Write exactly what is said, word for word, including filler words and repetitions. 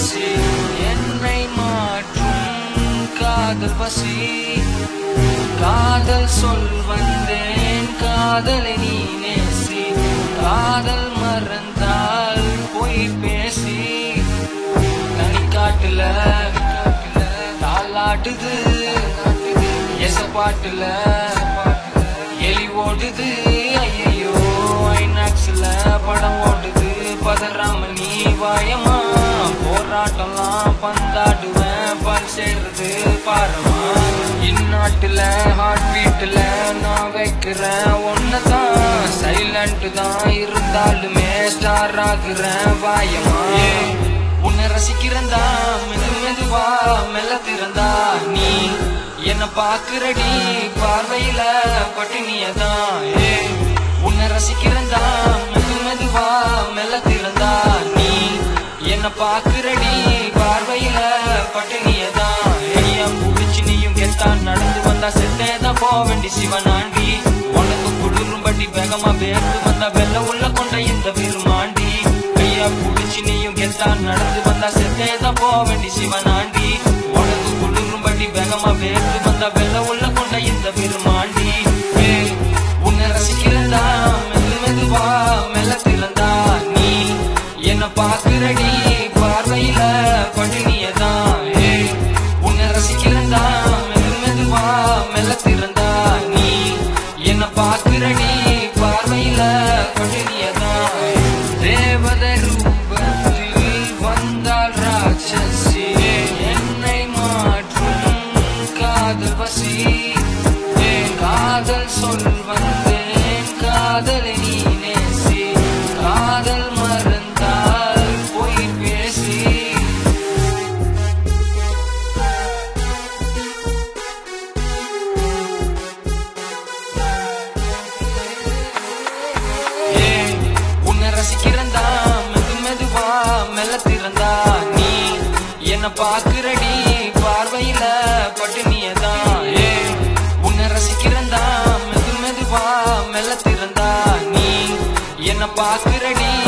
ராட்சசி என்னை மாற்றும் காதல் பசி காதல் சொல் வந்தேன் காதலை நீ நேசி காதல் மறந்தால் போய் பேசி தனிக்காட்டுல தாளாட்டுது எசப்பாட்டுல எலி ஓடுது ஐயோ ஐநாக்ஸ்ல படம் ஓடுது பதறாம நீ வாயமா போராட்டம்லாம் பந்தாடுவேன் பல் சேர்றது பாருமா இந்நாட்டுல ஹார்ட் பீட்ல நான் வைக்கிறேன் ஒன்னதான் சைலண்ட் தான் இருந்தாலுமே ஸ்டார் ஆகுறேன் வாயமா உன்னை ரசிக்கிறந்தா மெது மெதுவா மெல்ல திறந்தா நீ என்ன பாக்குறடி பார்வையில பட்டினியதான் ஏ உன்னை ரசிக்கிறந்தா மெது மெதுவா மெல்ல திறந்தா நீ என்ன பாக்குறடி பார்வையில பட்டினியதான் ஏன் புடிச்சு நீயும் கெத்தான் நடந்து வந்தா செத்தேதான் போவேண்டி சிவனாண்டி உனக்கு குளிரும்படி வேகமா வேர்த்து வந்தா வெள்ள உள்ள கொண்ட இந்த விருமாண்டி கையா புடிச்சு நீயும் கெத்தான் நடந்து வந்தா செத்தேதான் போவேண்டி சிவனாண்டி உனக்கு குளிரும்படி வேகமா வேர்த்து வந்தா வெள்ள உள்ள கொண்ட இந்த விருமாண்டி உன்னை ரசிக்கிறதா மெது மெதுவா மெல்ல திறந்தா நீ என்ன பாக்குறடி பார்வையில பட்டினியதான் உன்னை ரசிக்கிறதா மெது மெதுவா மெல்ல திறந்தா நீ என்ன பாக்குறடி பார்வையில பட்டினியதான் தேவதை ரூபத்தில் வந்தால் ராட்சசி என்னை மாற்றும் காதல் வசி காதல் சொல் வந்தேன் காதலை நீ நேசி காதல் மறந்தால் போய் பேசி உன்னை ரசிக்கிறந்தா மெது மெதுவா மெல்ல திறந்தா நீ என்ன பாக்குறடி பார்வையில பட்டினியதான் உன்னை ரசிக்கிறந்தா மெது மெதுவா மெல்ல திறந்தா நீ என்ன பாக்குறடி